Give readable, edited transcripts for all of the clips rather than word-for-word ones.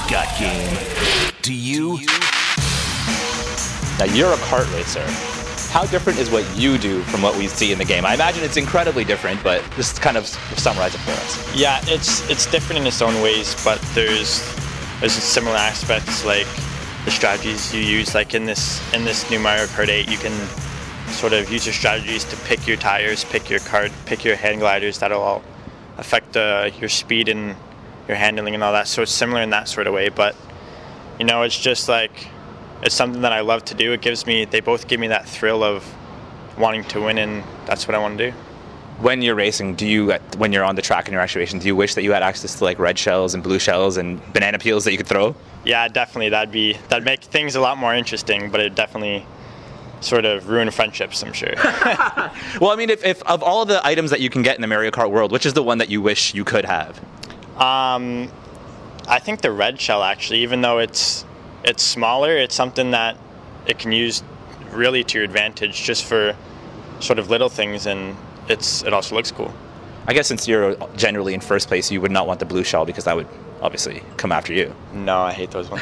got game. Do you? Now, you're a kart racer. How different is what you do from what we see in the game? I imagine it's incredibly different, but just kind of summarize it for us. Yeah, it's different in its own ways, but there's similar aspects, like the strategies you use. Like in this new Mario Kart 8, you can sort of use your strategies to pick your tires, pick your kart, pick your hand gliders. That'll all affect your speed and your handling and all that. So it's similar in that sort of way, but you know, it's just like, it's something that I love to do. They both give me that thrill of wanting to win, and that's what I want to do. When you're racing, when you're on the track and you're actually racing, do you wish that you had access to like red shells and blue shells and banana peels that you could throw? Yeah, definitely. That'd make things a lot more interesting, but it definitely sort of ruin friendships, I'm sure. Well, I mean, if of all of the items that you can get in the Mario Kart world, which is the one that you wish you could have? I think the red shell, actually, even though it's smaller, it's something that it can use really to your advantage just for sort of little things, and it also looks cool. I guess since you're generally in first place, you would not want the blue shell because that would obviously come after you. No, I hate those ones.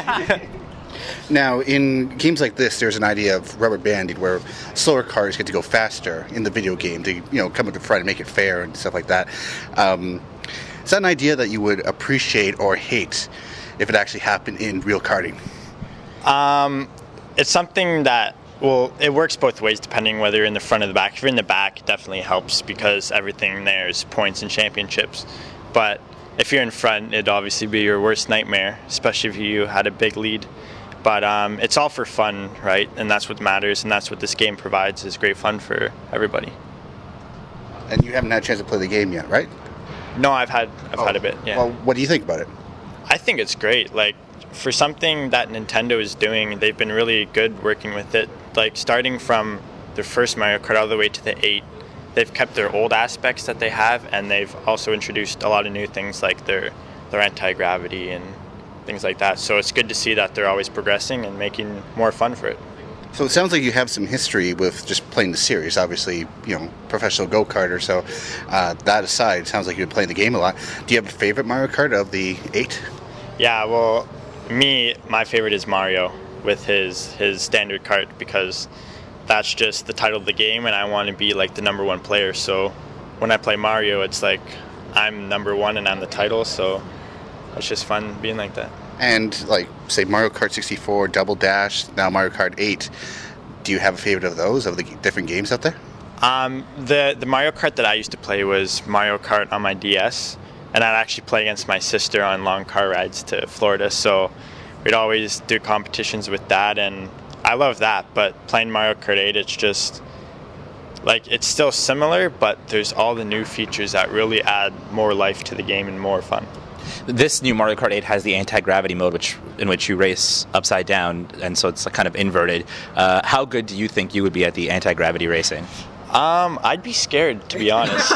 Now, in games like this, there's an idea of rubber banding where slower cars get to go faster in the video game to, come up to front and make it fair and stuff like that. Is that an idea that you would appreciate or hate if it actually happened in real karting? It's something that, well, it works both ways depending whether you're in the front or the back. If you're in the back, it definitely helps because everything there is points and championships. But if you're in front, it'd obviously be your worst nightmare, especially if you had a big lead. But it's all for fun, right? And that's what matters, and that's what this game provides, is great fun for everybody. And you haven't had a chance to play the game yet, right? No, I've had a bit, yeah. Well, what do you think about it? I think it's great. Like, for something that Nintendo is doing, they've been really good working with it. Like, starting from their first Mario Kart all the way to the 8, they've kept their old aspects that they have, and they've also introduced a lot of new things like their anti-gravity and things like that. So it's good to see that they're always progressing and making more fun for it. So it sounds like you have some history with just playing the series. Obviously, professional go-karter. So that aside, it sounds like you've been playing the game a lot. Do you have a favorite Mario Kart of the 8? Yeah, well, my favorite is Mario with his standard kart, because that's just the title of the game, and I want to be like the number one player. So when I play Mario, it's like I'm number one and I'm the title. So it's just fun being like that. And like, say, Mario Kart 64, Double Dash, now Mario Kart 8, do you have a favorite of those, of the different games out there? The Mario Kart that I used to play was Mario Kart on my DS, and I'd actually play against my sister on long car rides to Florida, so we'd always do competitions with that, and I love that. But playing Mario Kart 8, it's just, like, it's still similar, but there's all the new features that really add more life to the game and more fun. This new Mario Kart 8 has the anti-gravity mode, in which you race upside down, and so it's kind of inverted. How good do you think you would be at the anti-gravity racing? I'd be scared, to be honest.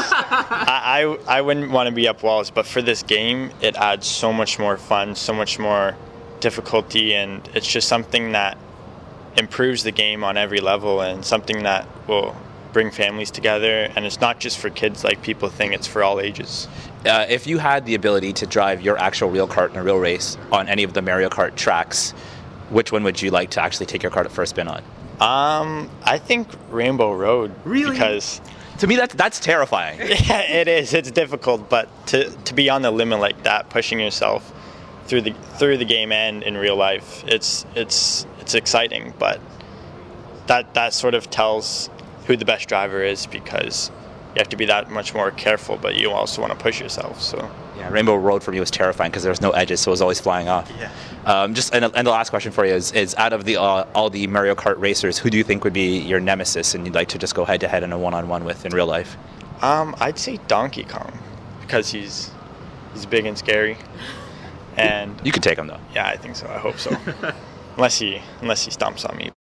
I wouldn't want to be up walls, but for this game, it adds so much more fun, so much more difficulty, and it's just something that improves the game on every level, and something that will bring families together. And it's not just for kids like people think, it's for all ages. If you had the ability to drive your actual real kart in a real race on any of the Mario Kart tracks, which one would you like to actually take your kart at first spin on? I think Rainbow Road. Really? Because to me, that's terrifying. Yeah, it is. It's difficult, but to be on the limit like that, pushing yourself through the game and in real life, it's exciting. But that sort of tells who the best driver is, because you have to be that much more careful, but you also want to push yourself. So yeah, Rainbow Road for me was terrifying because there was no edges, so it was always flying off. Yeah. And the last question for you is out of all the Mario Kart racers, who do you think would be your nemesis and you'd like to just go head to head in a one-on-one with in real life? I'd say Donkey Kong, because he's big and scary, and you could take him though. Yeah, I think so. I hope so. unless he stomps on me.